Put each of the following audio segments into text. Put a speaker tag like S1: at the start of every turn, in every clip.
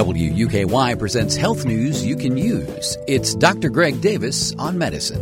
S1: WUKY presents health news you can use. It's Dr. Greg Davis on medicine.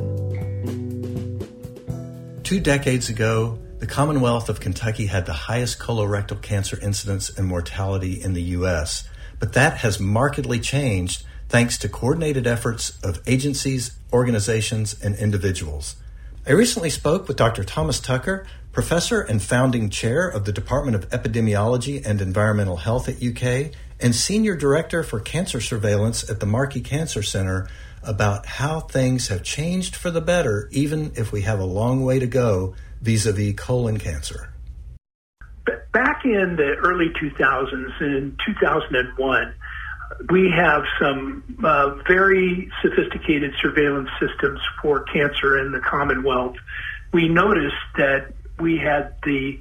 S2: 2 decades ago, the Commonwealth of Kentucky had the highest colorectal cancer incidence and mortality in the U.S., but that has markedly changed thanks to coordinated efforts of agencies, organizations, and individuals. I recently spoke with Dr. Thomas Tucker, professor and founding chair of the Department of Epidemiology and Environmental Health at UK, and senior director for cancer surveillance at the Markey Cancer Center, about how things have changed for the better, even if we have a long way to go vis-a-vis colon cancer.
S3: Back in the early 2000s, in 2001, we have some very sophisticated surveillance systems for cancer in the Commonwealth. We noticed that we had the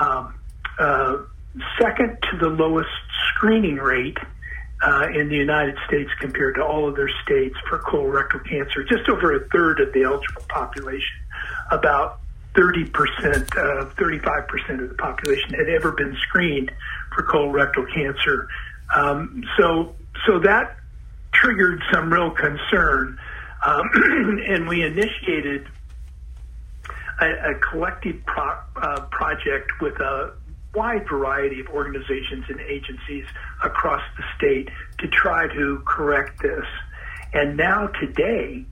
S3: second to the lowest screening rate in the United States compared to all other states for colorectal cancer. Just over a third of the eligible population, about 30%, 35% of the population had ever been screened for colorectal cancer. So that triggered some real concern, and we initiated a collective project with a wide variety of organizations and agencies across the state to try to correct this. And now today,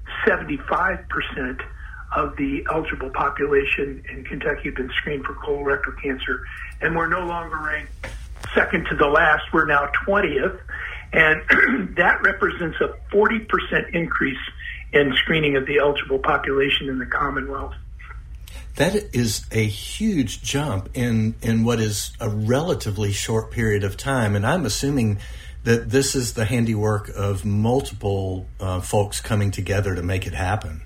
S3: 75% of the eligible population in Kentucky have been screened for colorectal cancer, and we're no longer ranked second to the last. We're now 20th, and that represents a 40% increase in screening of the eligible population in the Commonwealth.
S2: That is a huge jump in what is a relatively short period of time, and I'm assuming that this is the handiwork of multiple folks coming together to make it happen.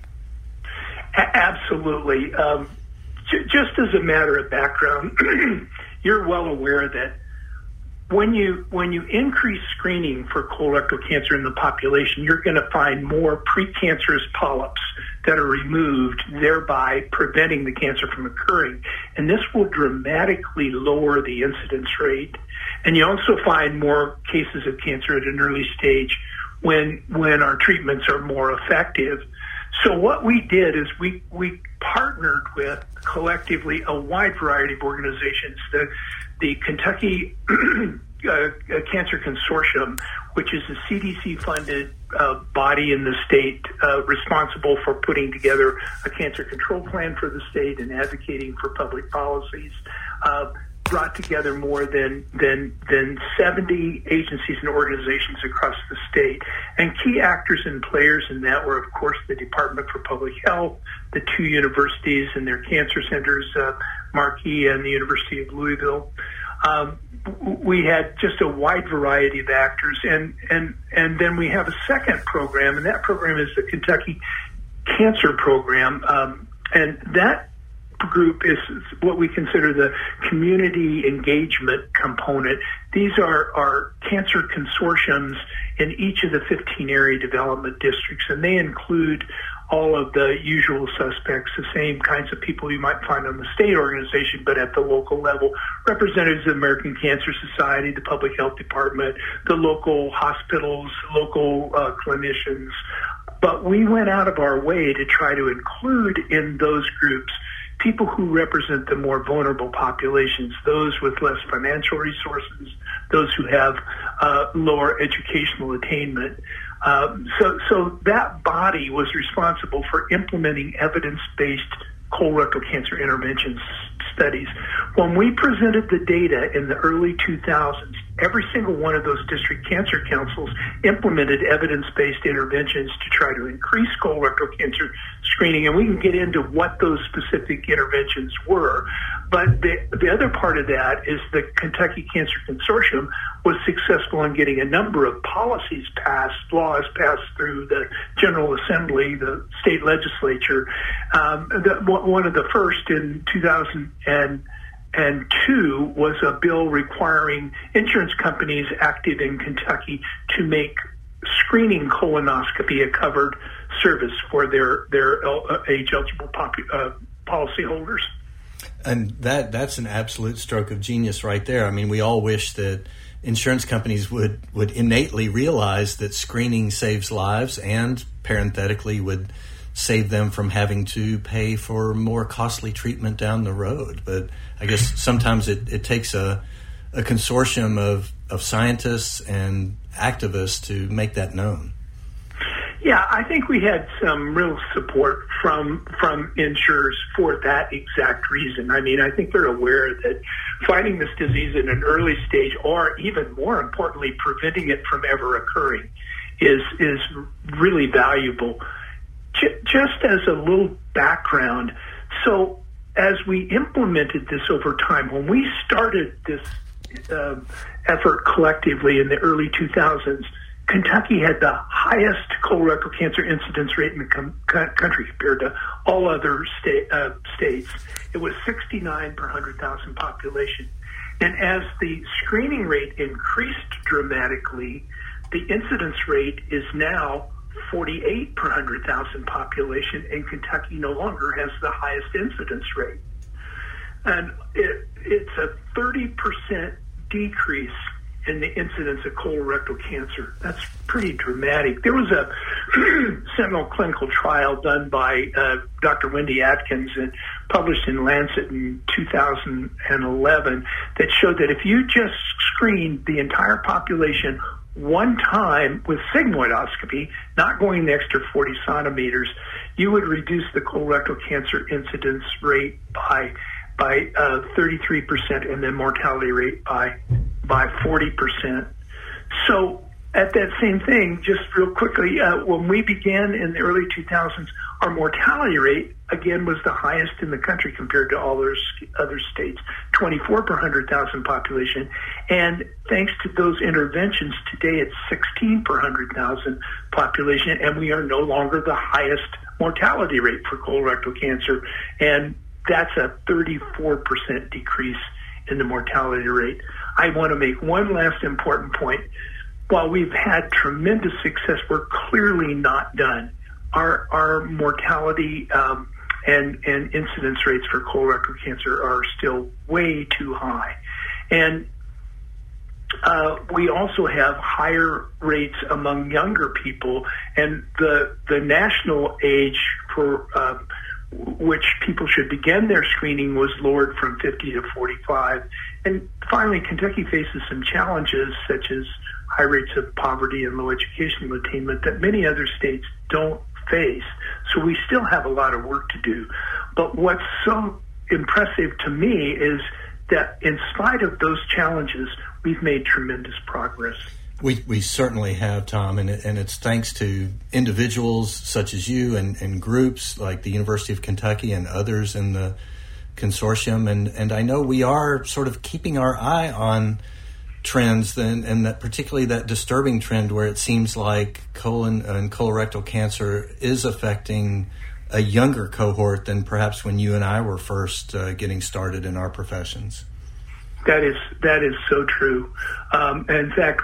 S3: Absolutely. Just as a matter of background, you're well aware that when you increase screening for colorectal cancer in the population, you're going to find more precancerous polyps that are removed, thereby preventing the cancer from occurring. And this will dramatically lower the incidence rate. And you also find more cases of cancer at an early stage when our treatments are more effective. So what we did is we partnered with collectively a wide variety of organizations. The Kentucky Cancer Consortium, which is a CDC-funded body in the state responsible for putting together a cancer control plan for the state and advocating for public policies, brought together more than 70 agencies and organizations across the state. And key actors and players in that were, of course, the Department for Public Health, the 2 universities and their cancer centers, Markey and the University of Louisville. We had just a wide variety of actors, and then we have a second program, and that program is the Kentucky Cancer Program, and that group is what we consider the community engagement component. These are cancer consortiums in each of the 15 area development districts, and they include all of the usual suspects, the same kinds of people you might find on the state organization, but at the local level. Representatives of the American Cancer Society, the Public Health Department, the local hospitals, local clinicians. But we went out of our way to try to include in those groups people who represent the more vulnerable populations, those with less financial resources, those who have lower educational attainment. So that body was responsible for implementing evidence-based colorectal cancer intervention studies. When we presented the data in the early 2000s, every single one of those district cancer councils implemented evidence-based interventions to try to increase colorectal cancer screening, and we can get into what those specific interventions were. But the other part of that is the Kentucky Cancer Consortium was successful in getting a number of policies passed, laws passed through the General Assembly, the state legislature. One of the first in 2002 was a bill requiring insurance companies active in Kentucky to make screening colonoscopy a covered service for their age-eligible policyholders.
S2: And that's an absolute stroke of genius right there. I mean, we all wish that insurance companies would innately realize that screening saves lives and parenthetically would save them from having to pay for more costly treatment down the road. But I guess sometimes it takes a consortium of scientists and activists to make that known.
S3: Yeah, I think we had some real support from insurers for that exact reason. I mean, I think they're aware that finding this disease in an early stage, or even more importantly, preventing it from ever occurring, is really valuable. Just as a little background, so as we implemented this over time, when we started this effort collectively in the early 2000s, Kentucky had the highest colorectal cancer incidence rate in the country compared to all other states. It was 69 per 100,000 population. And as the screening rate increased dramatically, the incidence rate is now 48 per 100,000 population, and Kentucky no longer has the highest incidence rate. And it's a 30% decrease in the incidence of colorectal cancer. That's pretty dramatic. There was a seminal clinical trial done by Dr. Wendy Atkins and published in Lancet in 2011 that showed that if you just screened the entire population one time with sigmoidoscopy, not going the extra 40 centimeters, you would reduce the colorectal cancer incidence rate by 33% and the mortality rate by 40%. So at that same thing, just real quickly, when we began in the early 2000s, our mortality rate, again, was the highest in the country compared to all other states, 24 per 100,000 population. And thanks to those interventions, today it's 16 per 100,000 population, and we are no longer the highest mortality rate for colorectal cancer. And that's a 34% decrease in the mortality rate. I want to make one last important point. While we've had tremendous success, we're clearly not done. Our mortality and incidence rates for colorectal cancer are still way too high. And we also have higher rates among younger people, and the national age for which people should begin their screening was lowered from 50 to 45. And finally, Kentucky faces some challenges such as high rates of poverty and low educational attainment that many other states don't face. So we still have a lot of work to do. But what's so impressive to me is that in spite of those challenges, we've made tremendous progress.
S2: We certainly have, Tom, and it's thanks to individuals such as you and groups like the University of Kentucky and others in the consortium. And I know we are sort of keeping our eye on trends and that particularly that disturbing trend where it seems like colon and colorectal cancer is affecting a younger cohort than perhaps when you and I were first getting started in our professions.
S3: That is so true. In fact,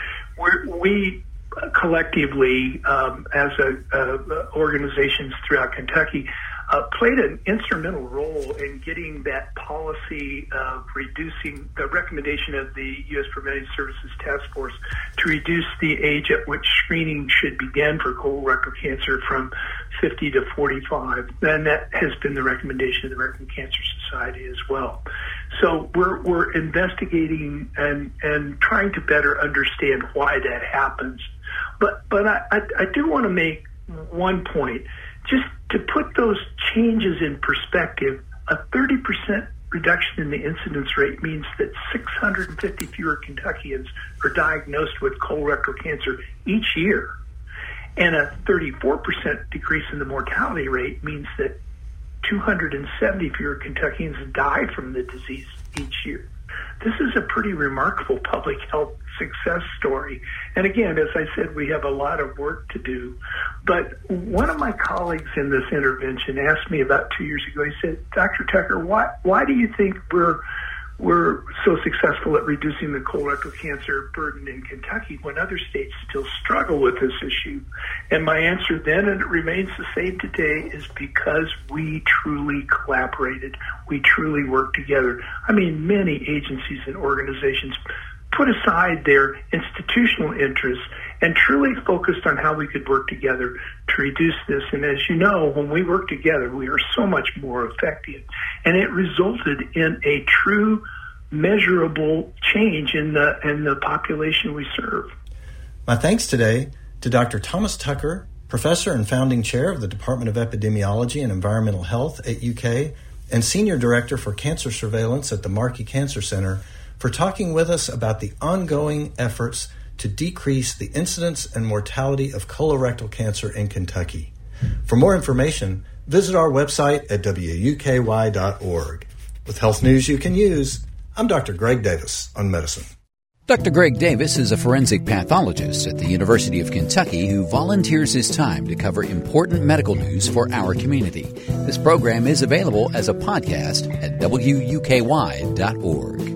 S3: we collectively, as organizations throughout Kentucky, played an instrumental role in getting that policy of reducing the recommendation of the U.S. Preventive Services Task Force to reduce the age at which screening should begin for colorectal cancer from 50 to 45. And that has been the recommendation of the American Cancer Society as well. So we're investigating and trying to better understand why that happens. But I do want to make one point. Just to put those changes in perspective, a 30% reduction in the incidence rate means that 650 fewer Kentuckians are diagnosed with colorectal cancer each year. And a 34% decrease in the mortality rate means that 270 fewer Kentuckians die from the disease each year. This is a pretty remarkable public health success story. And again, as I said, we have a lot of work to do. But one of my colleagues in this intervention asked me about 2 years ago, he said, Dr. Tucker, why do you think we're so successful at reducing the colorectal cancer burden in Kentucky when other states still struggle with this issue? And my answer then, and it remains the same today, is because we truly collaborated. We truly worked together. I mean, many agencies and organizations put aside their institutional interests and truly focused on how we could work together to reduce this. And as you know, when we work together, we are so much more effective. And it resulted in a true, measurable change in the population we serve.
S2: My thanks today to Dr. Thomas Tucker, Professor and Founding Chair of the Department of Epidemiology and Environmental Health at UK, and Senior Director for Cancer Surveillance at the Markey Cancer Center, for talking with us about the ongoing efforts to decrease the incidence and mortality of colorectal cancer in Kentucky. For more information, visit our website at wuky.org. With health news you can use, I'm Dr. Greg Davis on Medicine.
S1: Dr. Greg Davis is a forensic pathologist at the University of Kentucky who volunteers his time to cover important medical news for our community. This program is available as a podcast at wuky.org.